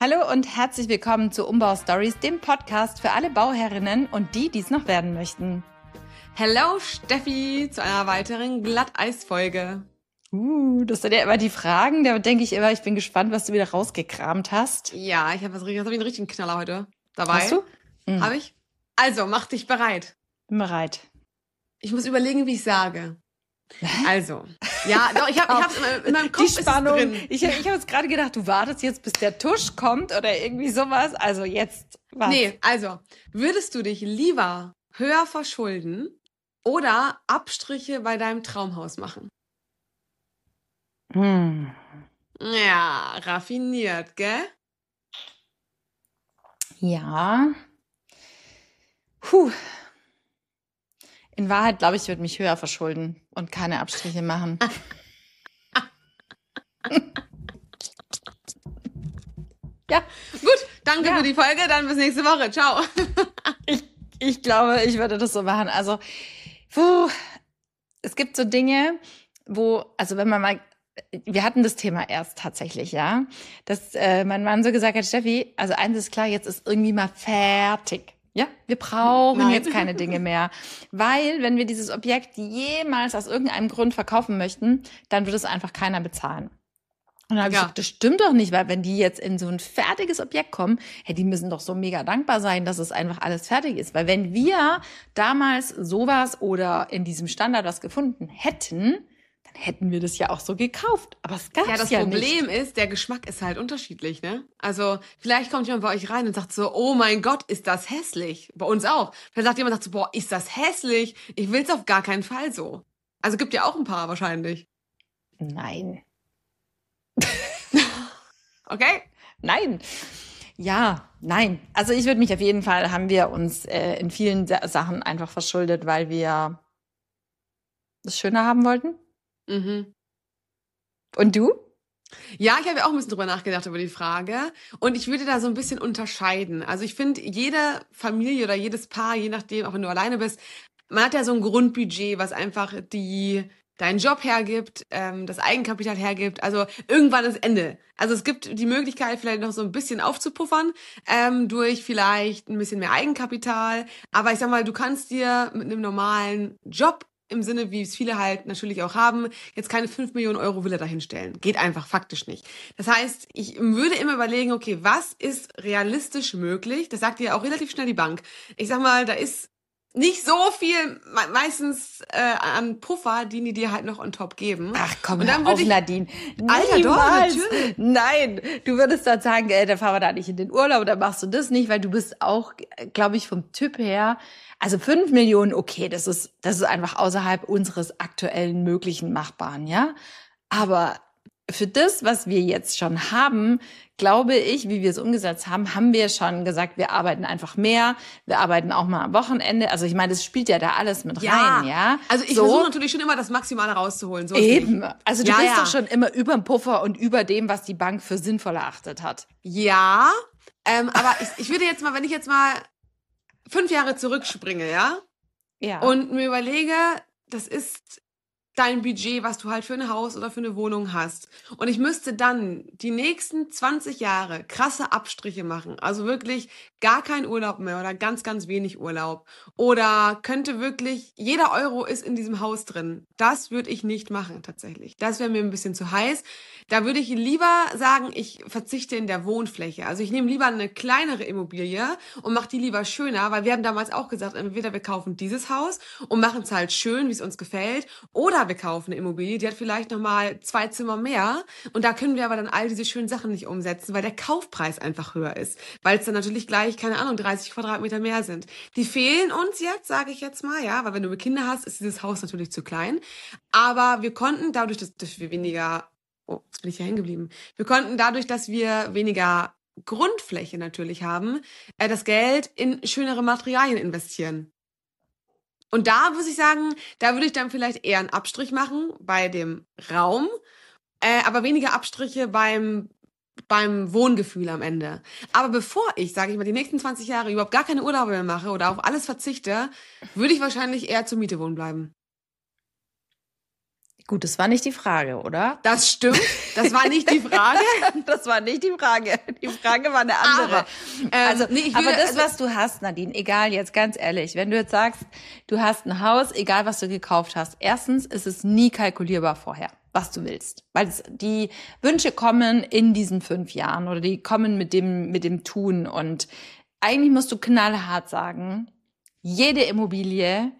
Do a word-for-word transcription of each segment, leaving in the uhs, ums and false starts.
Hallo und herzlich willkommen zu Umbau Stories, dem Podcast für alle Bauherrinnen und die, die es noch werden möchten. Hello Steffi zu einer weiteren Glatteis-Folge. Uh, das sind ja immer die Fragen, da denke ich immer, ich bin gespannt, was du wieder rausgekramt hast. Ja, ich habe was, hab ich einen richtigen Knaller heute dabei. Hast du? Mhm. Habe ich. Also, mach dich bereit. Bin bereit. Ich muss überlegen, wie ich sage. Also, ja, doch, ich habe ich hab's in, in meinem Kopf. Die Spannung. Ist es drin. Ich, ich habe jetzt gerade gedacht, du wartest jetzt, bis der Tusch kommt oder irgendwie sowas. Also jetzt, was? Nee, also, würdest du dich lieber höher verschulden oder Abstriche bei deinem Traumhaus machen? Hm. Ja, raffiniert, gell? Ja. Puh. In Wahrheit, glaube ich, würde mich höher verschulden und keine Abstriche machen. Ja. Gut, danke Ja. für die Folge, dann bis nächste Woche. Ciao. Ich, ich glaube, ich würde das so machen. Also, puh, es gibt so Dinge, wo, also wenn man mal, wir hatten das Thema erst tatsächlich, ja, dass äh, mein Mann so gesagt hat, Steffi, also eins ist klar, jetzt ist irgendwie mal fertig. Ja, wir brauchen Nein. jetzt keine Dinge mehr, weil wenn wir dieses Objekt jemals aus irgendeinem Grund verkaufen möchten, dann wird es einfach keiner bezahlen. Und dann habe ich Ja. gesagt, das stimmt doch nicht, weil wenn die jetzt in so ein fertiges Objekt kommen, hey, die müssen doch so mega dankbar sein, dass es einfach alles fertig ist. Weil wenn wir damals sowas oder in diesem Standard was gefunden hätten, dann hätten wir das ja auch so gekauft. Aber es gab's Ja, das ja Problem nicht. ist, der Geschmack ist halt unterschiedlich, ne? Also, vielleicht kommt jemand bei euch rein und sagt so, oh mein Gott, ist das hässlich. Bei uns auch. Vielleicht sagt jemand, sagt so, boah, ist das hässlich? Ich will's auf gar keinen Fall so. Also, gibt ja auch ein paar wahrscheinlich. Nein. Okay? Nein. Ja, nein. Also ich würde mich auf jeden Fall, haben wir uns äh, in vielen Sa- Sachen einfach verschuldet, weil wir das schöner haben wollten. Mhm. Und du? Ja, ich habe ja auch ein bisschen drüber nachgedacht über die Frage. Und ich würde da so ein bisschen unterscheiden. Also, ich finde, jede Familie oder jedes Paar, je nachdem, auch wenn du alleine bist, man hat ja so ein Grundbudget, was einfach die deinen Job hergibt, ähm, das Eigenkapital hergibt. Also irgendwann ist Ende. Also es gibt die Möglichkeit, vielleicht noch so ein bisschen aufzupuffern ähm, durch vielleicht ein bisschen mehr Eigenkapital. Aber ich sag mal, du kannst dir mit einem normalen Job im Sinne, wie es viele halt natürlich auch haben, jetzt keine fünf Millionen Euro Villa dahinstellen. Geht einfach faktisch nicht. Das heißt, ich würde immer überlegen, okay, was ist realistisch möglich? Das sagt dir ja auch relativ schnell die Bank. Ich sag mal, da ist nicht so viel, me- meistens äh, an Puffer, die die dir halt noch on top geben. Ach komm, Und dann hör würde auf, ich, Nadine. Alter, doch, Niemals. natürlich. Nein, du würdest dann sagen, äh, dann fahren wir da nicht in den Urlaub, dann machst du das nicht, weil du bist auch, glaube ich, vom Typ her, also fünf Millionen, okay, das ist, das ist einfach außerhalb unseres aktuellen möglichen Machbaren, ja. Aber für das, was wir jetzt schon haben, glaube ich, wie wir es umgesetzt haben, haben wir schon gesagt, wir arbeiten einfach mehr, wir arbeiten auch mal am Wochenende. Also ich meine, das spielt ja da alles mit rein, ja. Also ich So. versuche natürlich schon immer das Maximale rauszuholen. So ist nicht. Eben. Also du Ja, bist ja. doch schon immer über dem Puffer und über dem, was die Bank für sinnvoll erachtet hat. Ja, ähm, aber ich, ich würde jetzt mal, wenn ich jetzt mal fünf Jahre zurückspringe, ja, Ja. und mir überlege, das ist dein Budget, was du halt für ein Haus oder für eine Wohnung hast. Und ich müsste dann die nächsten zwanzig Jahre krasse Abstriche machen. Also wirklich gar kein Urlaub mehr oder ganz, ganz wenig Urlaub. Oder könnte wirklich, jeder Euro ist in diesem Haus drin. Das würde ich nicht machen, tatsächlich. Das wäre mir ein bisschen zu heiß. Da würde ich lieber sagen, ich verzichte in der Wohnfläche. Also ich nehme lieber eine kleinere Immobilie und mache die lieber schöner, weil wir haben damals auch gesagt, entweder wir kaufen dieses Haus und machen es halt schön, wie es uns gefällt, oder wir kaufen eine Immobilie, die hat vielleicht nochmal zwei Zimmer mehr und da können wir aber dann all diese schönen Sachen nicht umsetzen, weil der Kaufpreis einfach höher ist, weil es dann natürlich gleich, keine Ahnung, dreißig Quadratmeter mehr sind. Die fehlen uns jetzt, sage ich jetzt mal, ja, weil wenn du Kinder hast, ist dieses Haus natürlich zu klein, aber wir konnten dadurch, dass, dass wir weniger, oh, jetzt bin ich hier hängen geblieben, wir konnten dadurch, dass wir weniger Grundfläche natürlich haben, äh, das Geld in schönere Materialien investieren. Und da muss ich sagen, da würde ich dann vielleicht eher einen Abstrich machen bei dem Raum, äh, aber weniger Abstriche beim beim Wohngefühl am Ende. Aber bevor ich, sage ich mal, die nächsten zwanzig Jahre überhaupt gar keine Urlaube mehr mache oder auf alles verzichte, würde ich wahrscheinlich eher zur Miete wohnen bleiben. Gut, das war nicht die Frage, oder? Das stimmt, das war nicht die Frage. Das war nicht die Frage. Die Frage war eine andere. Aber, ähm, also, nee, ich aber würde- das, also- was du hast, Nadine, egal jetzt, ganz ehrlich, wenn du jetzt sagst, du hast ein Haus, egal was du gekauft hast, erstens ist es nie kalkulierbar vorher, was du willst. Weil es, die Wünsche kommen in diesen fünf Jahren oder die kommen mit dem, mit dem Tun. Und eigentlich musst du knallhart sagen, jede Immobilie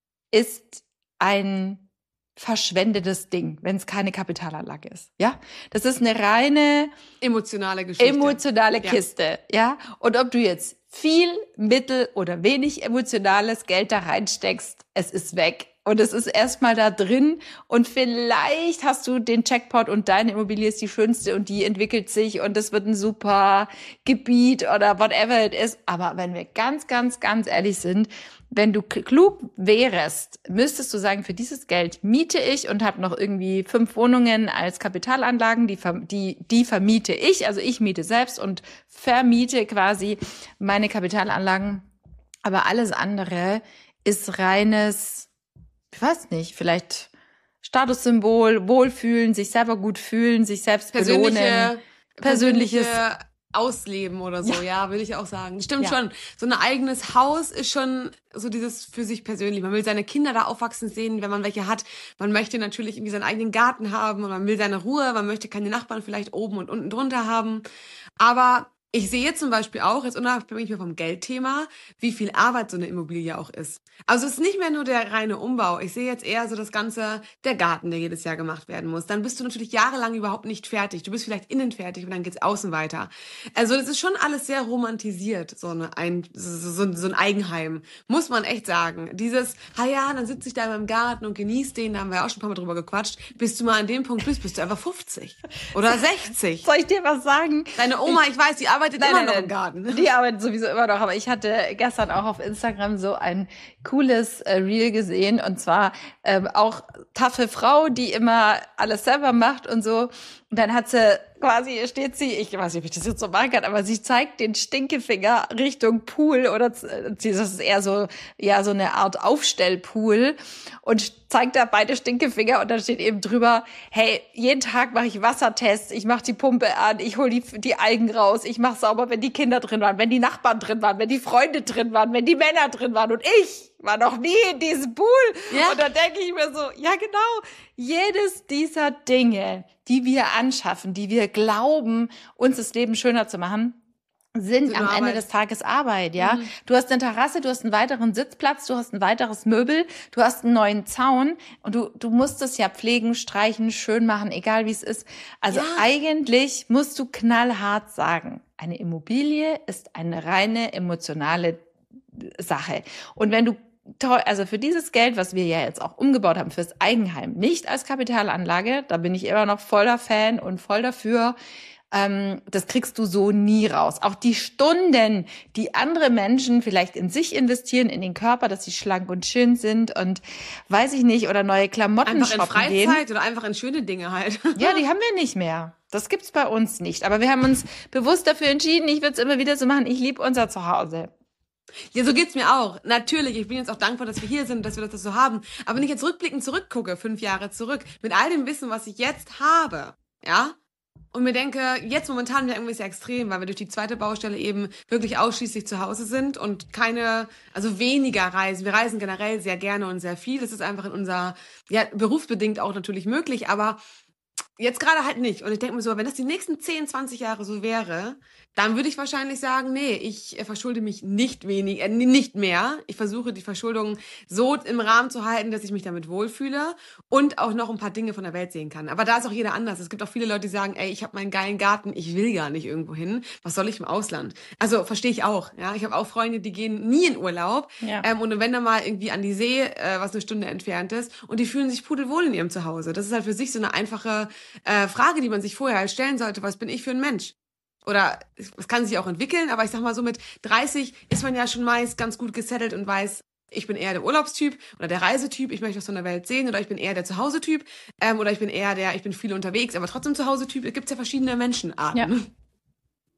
ist ein verschwendetes Ding, wenn es keine Kapitalanlage ist. Ja, das ist eine reine Emotionale Geschichte. emotionale Ja. Kiste. Ja, und ob du jetzt viel, mittel oder wenig emotionales Geld da reinsteckst, es ist weg. Und es ist erstmal da drin und vielleicht hast du den Jackpot und deine Immobilie ist die schönste und die entwickelt sich und es wird ein super Gebiet oder whatever it is. Aber wenn wir ganz, ganz, ganz ehrlich sind, wenn du k- klug wärst, müsstest du sagen, für dieses Geld miete ich und habe noch irgendwie fünf Wohnungen als Kapitalanlagen, die, ver- die, die vermiete ich. Also ich miete selbst und vermiete quasi meine Kapitalanlagen. Aber alles andere ist reines, ich weiß nicht, vielleicht Statussymbol, Wohlfühlen, sich selber gut fühlen, sich selbst belohnen. persönliche, Persönliches- persönliche Ausleben oder so, ja, Ja. will ich auch sagen. Stimmt Ja. schon. So ein eigenes Haus ist schon so dieses für sich persönlich. Man will seine Kinder da aufwachsen sehen, wenn man welche hat. Man möchte natürlich irgendwie seinen eigenen Garten haben und man will seine Ruhe. Man möchte keine Nachbarn vielleicht oben und unten drunter haben. Aber ich sehe zum Beispiel auch, jetzt unabhängig vom Geldthema, wie viel Arbeit so eine Immobilie auch ist. Also es ist nicht mehr nur der reine Umbau. Ich sehe jetzt eher so das Ganze, der Garten, der jedes Jahr gemacht werden muss. Dann bist du natürlich jahrelang überhaupt nicht fertig. Du bist vielleicht innen fertig und dann geht's außen weiter. Also das ist schon alles sehr romantisiert, so, eine ein, so, so, so ein Eigenheim. Muss man echt sagen. Dieses, ah ja, dann sitze ich da in meinem Garten und genieße den, da haben wir auch schon ein paar Mal drüber gequatscht. Bis du mal an dem Punkt bist, bist du einfach fünfzig oder sechzig. Soll ich dir was sagen? Deine Oma, ich weiß, die arbeitet immer noch im Garten. Die arbeitet sowieso immer noch, aber ich hatte gestern auch auf Instagram so ein cooles äh, Reel gesehen und zwar ähm, auch taffe Frau, die immer alles selber macht und so. Und dann hat sie quasi, steht sie, ich weiß nicht, ob ich das jetzt so machen kann, aber sie zeigt den Stinkefinger Richtung Pool oder z- das ist eher so, ja, so eine Art Aufstellpool und zeigt da beide Stinkefinger und da steht eben drüber, hey, jeden Tag mache ich Wassertests, ich mache die Pumpe an, ich hole die, die Algen raus, ich mache sauber, wenn die Kinder drin waren, wenn die Nachbarn drin waren, wenn die Freunde drin waren, wenn die Männer drin waren und ich war noch nie in diesem Pool. Ja. Und da denke ich mir so, ja genau, jedes dieser Dinge, die wir anschaffen, die wir glauben, uns das Leben schöner zu machen, sind Sind am nur Ende Arbeit. des Tages Arbeit, ja. Mhm. Du hast eine Terrasse, du hast einen weiteren Sitzplatz, du hast ein weiteres Möbel, du hast einen neuen Zaun und du, du musst es ja pflegen, streichen, schön machen, egal wie es ist. Also Ja. eigentlich musst du knallhart sagen, eine Immobilie ist eine reine emotionale Sache. Und wenn du toll, also für dieses Geld, was wir ja jetzt auch umgebaut haben fürs Eigenheim, nicht als Kapitalanlage, da bin ich immer noch voller Fan und voll dafür, ähm, das kriegst du so nie raus. Auch die Stunden, die andere Menschen vielleicht in sich investieren, in den Körper, dass sie schlank und schön sind und weiß ich nicht, oder neue Klamotten Einfach in shoppen gehen. Freizeit oder einfach in schöne Dinge halt. Ja, die haben wir nicht mehr. Das gibt's bei uns nicht. Aber wir haben uns bewusst dafür entschieden, ich würde es immer wieder so machen, ich liebe unser Zuhause. Ja, so geht's mir auch. Natürlich, ich bin jetzt auch dankbar, dass wir hier sind, dass wir das so haben. Aber wenn ich jetzt rückblickend zurückgucke, fünf Jahre zurück, mit all dem Wissen, was ich jetzt habe, ja, und mir denke, jetzt momentan wäre irgendwie sehr extrem, weil wir durch die zweite Baustelle eben wirklich ausschließlich zu Hause sind und keine, also weniger reisen. Wir reisen generell sehr gerne und sehr viel. Das ist einfach in unser, ja, berufsbedingt auch natürlich möglich, aber jetzt gerade halt nicht. Und ich denke mir so, wenn das die nächsten zehn, zwanzig Jahre so wäre, dann würde ich wahrscheinlich sagen, nee, ich äh, verschulde mich nicht wenig, äh, nicht mehr. Ich versuche die Verschuldung so im Rahmen zu halten, dass ich mich damit wohlfühle und auch noch ein paar Dinge von der Welt sehen kann. Aber da ist auch jeder anders. Es gibt auch viele Leute, die sagen, ey, ich habe meinen geilen Garten, ich will gar nicht irgendwo hin. Was soll ich im Ausland? Also verstehe ich auch. Ja, ich habe auch Freunde, die gehen nie in Urlaub. Ja. Ähm, und wenn dann mal irgendwie an die See, äh, was eine Stunde entfernt ist, und die fühlen sich pudelwohl in ihrem Zuhause. Das ist halt für sich so eine einfache äh, Frage, die man sich vorher halt stellen sollte. Was bin ich für ein Mensch? Oder es kann sich auch entwickeln, aber ich sag mal so, mit dreißig ist man ja schon meist ganz gut gesettelt und weiß, ich bin eher der Urlaubstyp oder der Reisetyp, ich möchte was von der Welt sehen, oder ich bin eher der Zuhause-Typ, ähm, oder ich bin eher der, ich bin viel unterwegs, aber trotzdem Zuhause-Typ. Es gibt ja verschiedene Menschenarten. Ja.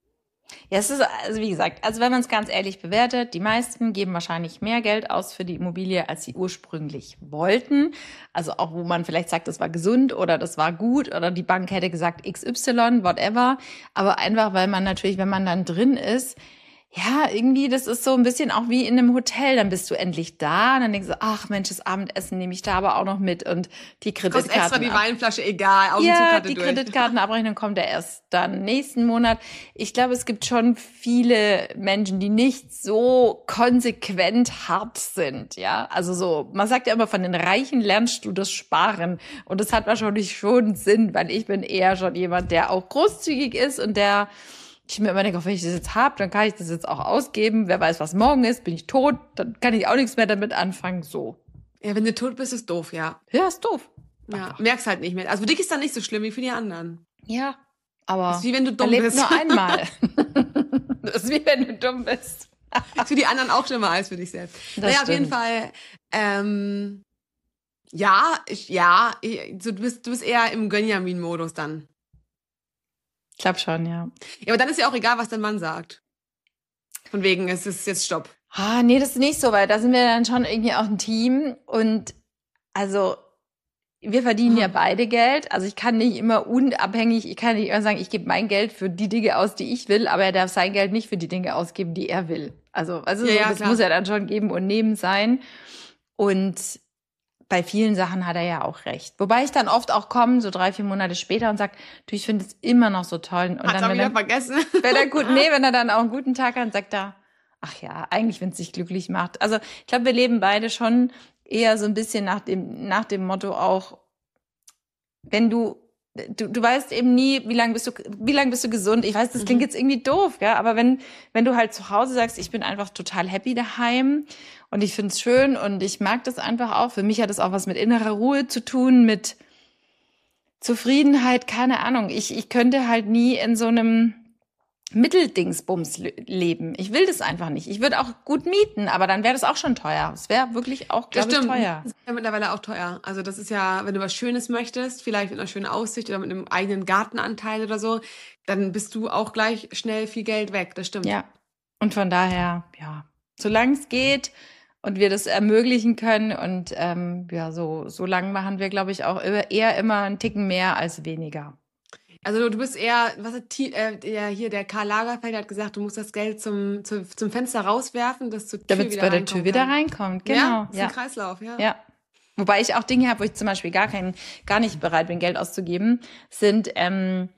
Ja, es ist, also wie gesagt, also wenn man es ganz ehrlich bewertet, die meisten geben wahrscheinlich mehr Geld aus für die Immobilie, als sie ursprünglich wollten. Also auch, wo man vielleicht sagt, das war gesund oder das war gut oder die Bank hätte gesagt X Y, whatever. Aber einfach, weil man natürlich, wenn man dann drin ist, ja, irgendwie, das ist so ein bisschen auch wie in einem Hotel. Dann bist du endlich da und dann denkst du, ach Mensch, das Abendessen nehme ich da aber auch noch mit und die Kreditkarten. Kostet extra die Weinflasche, egal, auf Ja, den die durch. Kreditkartenabrechnung kommt ja erst dann nächsten Monat. Ich glaube, es gibt schon viele Menschen, die nicht so konsequent hart sind, ja. Also so, man sagt ja immer, von den Reichen lernst du das Sparen. Und das hat wahrscheinlich schon Sinn, weil ich bin eher schon jemand, der auch großzügig ist und der ich mir immer denke, wenn ich das jetzt habe, dann kann ich das jetzt auch ausgeben. Wer weiß, was morgen ist, bin ich tot, dann kann ich auch nichts mehr damit anfangen, so. Ja, wenn du tot bist, ist doof, ja. Ja, ist doof. Ja, Einfach. merkst halt nicht mehr. Also für dich ist das nicht so schlimm wie für die anderen. Ja, aber das ist wie wenn du dumm man lebt bist. nur einmal. Das ist wie wenn du dumm bist. Ist für die anderen auch schlimmer als für dich selbst. Das naja, stimmt. auf jeden Fall, ähm, ja, ich, ja, ich, du bist, du bist eher im Gönjamin-Modus dann. Ich glaube schon, ja. Ja, aber dann ist ja auch egal, was dein Mann sagt. Von wegen, es ist jetzt Stopp. Ah, nee, das ist nicht so, weil da sind wir dann schon irgendwie auch ein Team und also wir verdienen Aha. ja beide Geld. Also ich kann nicht immer unabhängig, ich kann nicht immer sagen, ich gebe mein Geld für die Dinge aus, die ich will, aber er darf sein Geld nicht für die Dinge ausgeben, die er will. Also, also Ja, so, ja, das klar. muss ja dann schon geben und nehmen sein. Und bei vielen Sachen hat er ja auch recht. Wobei ich dann oft auch komme, so drei, vier Monate später und sag, du, ich finde es immer noch so toll. Und Hat's dann, auch wenn wieder er, vergessen. wenn er gut, nee, wenn er dann auch einen guten Tag hat, sagt er, ach ja, eigentlich, wenn es dich glücklich macht. Also ich glaube, wir leben beide schon eher so ein bisschen nach dem, nach dem Motto auch, wenn du, du, du weißt eben nie, wie lange bist du, wie lange bist du gesund. Ich weiß, das klingt Mhm. jetzt irgendwie doof, gell? Aber wenn, wenn du halt zu Hause sagst, ich bin einfach total happy daheim und ich finde es schön und ich mag das einfach auch. Für mich hat es auch was mit innerer Ruhe zu tun, mit Zufriedenheit, keine Ahnung. Ich, ich könnte halt nie in so einem Mitteldingsbums le- leben. Ich will das einfach nicht. Ich würde auch gut mieten, aber dann wäre das auch schon teuer. Es wäre wirklich auch, Das glaube ich, stimmt. teuer. Das ist ja mittlerweile auch teuer. Also das ist ja, wenn du was Schönes möchtest, vielleicht mit einer schönen Aussicht oder mit einem eigenen Gartenanteil oder so, dann bist du auch gleich schnell viel Geld weg. Das stimmt. Ja. Und von daher, ja, solange es geht und wir das ermöglichen können und ähm, ja, so, so lang machen wir, glaube ich, auch eher eher immer einen Ticken mehr als weniger. Also du, du bist eher, was hat Ti- äh, der, hier der Karl Lagerfeld hat gesagt, du musst das Geld zum, zum, zum Fenster rauswerfen, dass zur Tür Damit es wieder bei der reinkommen Tür wieder kann. reinkommt. Ja, Genau. das ist Ja. ein Kreislauf, ja. Ja. Wobei ich auch Dinge habe, wo ich zum Beispiel gar kein, gar nicht bereit bin, Geld auszugeben, sind ähm,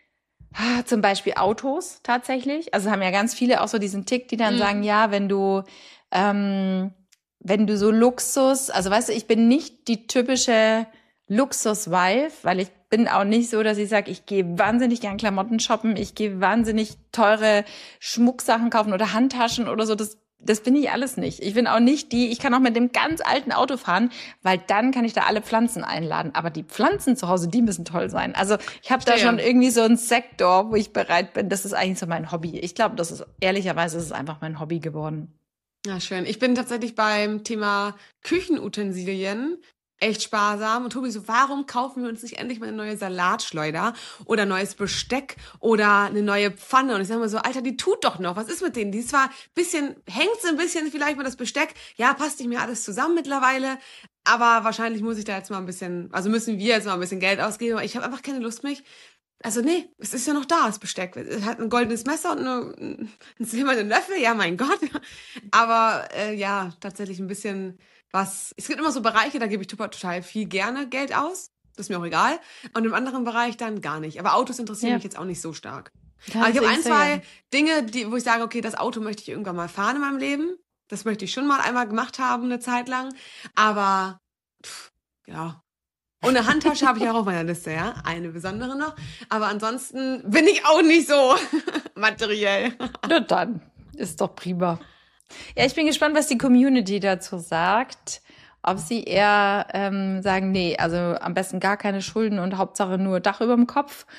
ah, zum Beispiel Autos tatsächlich. Also haben ja ganz viele auch so diesen Tick, die dann Mhm. sagen, ja, wenn du ähm, wenn du so Luxus, also weißt du, ich bin nicht die typische Luxus-Wife, weil ich bin auch nicht so, dass ich sage, ich gehe wahnsinnig gern Klamotten shoppen, ich gehe wahnsinnig teure Schmucksachen kaufen oder Handtaschen oder so. Das, das bin ich alles nicht. Ich bin auch nicht die, ich kann auch mit dem ganz alten Auto fahren, weil dann kann ich da alle Pflanzen einladen. Aber die Pflanzen zu Hause, die müssen toll sein. Also ich habe da Verstehe. schon irgendwie so einen Sektor, wo ich bereit bin. Das ist eigentlich so mein Hobby. Ich glaube, das ist, ehrlicherweise ist es einfach mein Hobby geworden. Ja, schön. Ich bin tatsächlich beim Thema Küchenutensilien echt sparsam. Und Tobi so, warum kaufen wir uns nicht endlich mal eine neue Salatschleuder oder neues Besteck oder eine neue Pfanne? Und ich sage mir so, Alter, die tut doch noch. Was ist mit denen? Die ist zwar ein bisschen, hängt so ein bisschen vielleicht mal das Besteck. Ja, passt nicht mehr alles zusammen mittlerweile. Aber wahrscheinlich muss ich da jetzt mal ein bisschen, also müssen wir jetzt mal ein bisschen Geld ausgeben. Aber ich habe einfach keine Lust mich. Also nee, es ist ja noch da, das Besteck. Es hat ein goldenes Messer und eine, einen silbernen Löffel. Ja, mein Gott. Aber äh, ja, tatsächlich ein bisschen was. Es gibt immer so Bereiche, da gebe ich total viel gerne Geld aus. Das ist mir auch egal. Und im anderen Bereich dann gar nicht. Aber Autos interessieren Ja. mich jetzt auch nicht so stark. Ja, Aber ich habe das ein, ist sehr zwei gern. Dinge, die, wo ich sage, okay, das Auto möchte ich irgendwann mal fahren in meinem Leben. Das möchte ich schon mal einmal gemacht haben, eine Zeit lang. Aber pff, ja. Und eine Handtasche habe ich auch auf meiner Liste, ja. Eine besondere noch. Aber ansonsten bin ich auch nicht so materiell. Na dann, ist doch prima. Ja, ich bin gespannt, was die Community dazu sagt. Ob sie eher ähm, sagen, nee, also am besten gar keine Schulden und Hauptsache nur Dach über dem Kopf.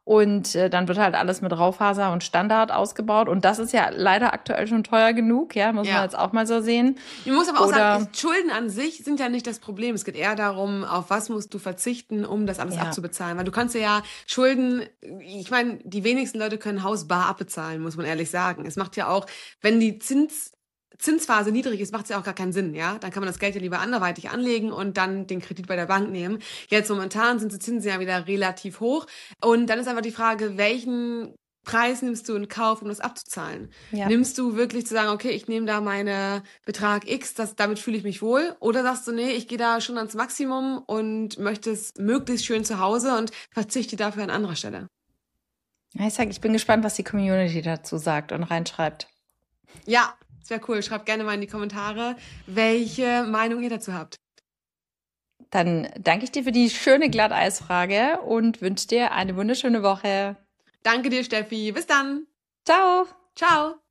Und äh, dann wird halt alles mit Raufaser und Standard ausgebaut. Und das ist ja leider aktuell schon teuer genug, ja, muss Ja. man jetzt auch mal so sehen. Ich muss aber auch Oder- sagen, Schulden an sich sind ja nicht das Problem. Es geht eher darum, auf was musst du verzichten, um das alles Ja. abzubezahlen. Weil du kannst ja Schulden, ich meine, die wenigsten Leute können Haus bar abbezahlen, muss man ehrlich sagen. Es macht ja auch, wenn die Zins Zinsphase niedrig ist, macht es ja auch gar keinen Sinn, ja? Dann kann man das Geld ja lieber anderweitig anlegen und dann den Kredit bei der Bank nehmen. Jetzt momentan sind die Zinsen ja wieder relativ hoch und dann ist einfach die Frage, welchen Preis nimmst du in Kauf, um das abzuzahlen? Ja. Nimmst du wirklich zu sagen, okay, ich nehme da meine Betrag X, das, damit fühle ich mich wohl? Oder sagst du, nee, ich gehe da schon ans Maximum und möchte es möglichst schön zu Hause und verzichte dafür an anderer Stelle? Ja, ich sag, ich bin gespannt, was die Community dazu sagt und reinschreibt. Ja, das wäre cool. Schreibt gerne mal in die Kommentare, welche Meinung ihr dazu habt. Dann danke ich dir für die schöne Glatteisfrage und wünsche dir eine wunderschöne Woche. Danke dir, Steffi. Bis dann. Ciao! Ciao.